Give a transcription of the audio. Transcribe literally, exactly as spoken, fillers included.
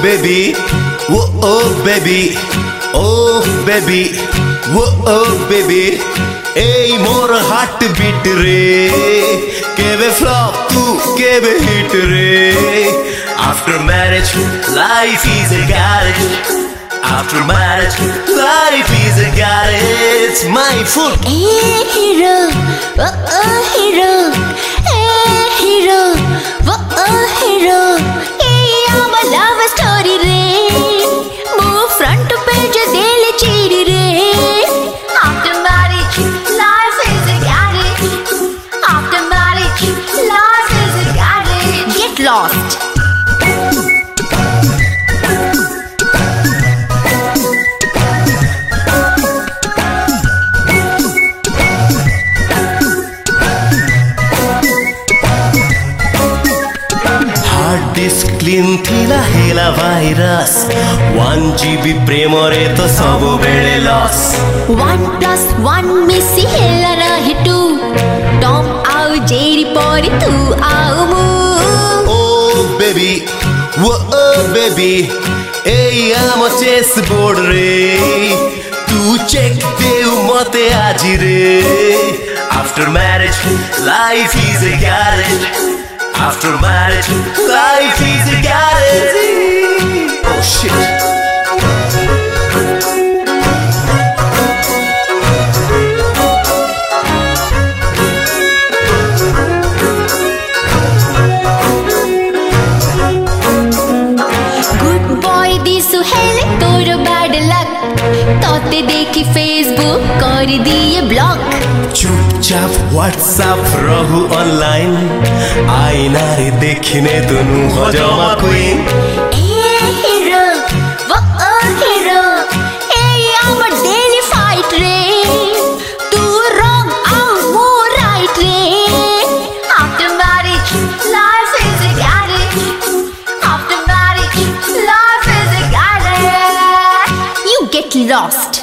baby, whoa, oh baby, oh baby, whoa, oh baby. Hey, more heartbeat re, keve flop tu, keve hit re. After marriage, life is a garage. After marriage, life is a garage. My foot. Hey hero, oh oh hero. Hey hero, oh oh hero. Hey, I'm a love story re. Move front page dele cheeri re. After marriage, life is a garage. After marriage, life is a garage. Get lost. Disk clean thila hela virus one G B premore to sabu bele loss. One plus one missy hela rahi two. Tom au Jerry pori tu au mu. Oh baby, whoa oh baby. Hey, I'm a chessboard re. Tu check deu mate aji re. After marriage, life is a garage. After marriage, life is a garage. Oh shit. Good boy disu hele toro bad luck. Tote dekhi Facebook kari diye block. चुपचाप WhatsApp रहु online आईना रे देखने दुनु हो जमा queen. Hey hero, oh oh hero. Hey, I'm a daily fight re. Tu wrong, I'm more right re. After marriage, life is a garage. After marriage, life is a garage. You get lost.